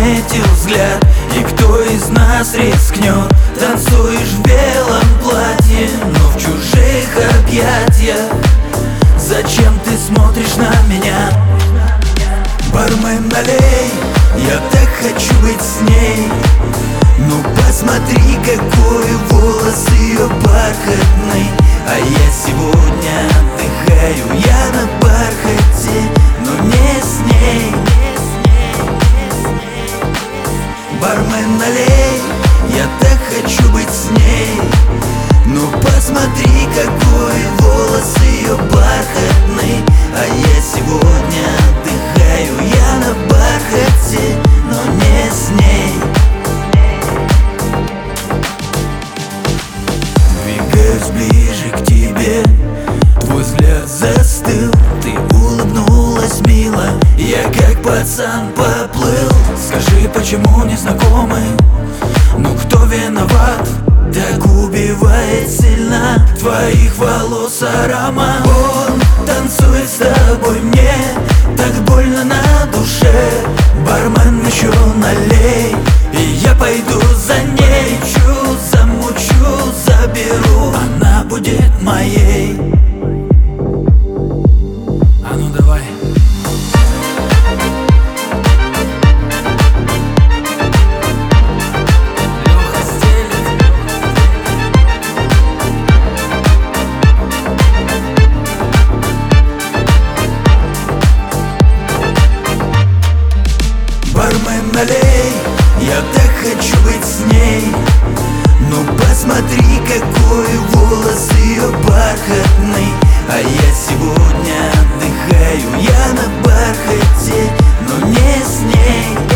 заметил взгляд. И кто из нас рискнет? Танцуешь в белом платье, но в чужих объятиях. Зачем ты смотришь на меня? Бармен, налей, я так хочу быть с ней. Ну посмотри, какой волос ее бархатный. А я сегодня отдыхаю, я на бархате, но не с ней. Бармен, налей, я так хочу быть с ней. Ну посмотри, какой волос ее бархатный. А я сегодня отдыхаю, я на бархате, но не с ней. Двигаюсь ближе к тебе, твой взгляд застыл. Ты улыбнулась мило, я как пацан поплыл. Скажи, почему не знакомы? Ну кто виноват? Так убивает сильно твоих волос аромат. Он танцует с тобой, мне так больно на душе. Бармен, еще налей, и я пойду за ней. Чу, замучу, заберу, она будет моей. А ну давай. Бармен, налей, я так хочу быть с ней. Ну посмотри, какой волос ее бархатный. А я сегодня отдыхаю, я на бархате, но не с ней.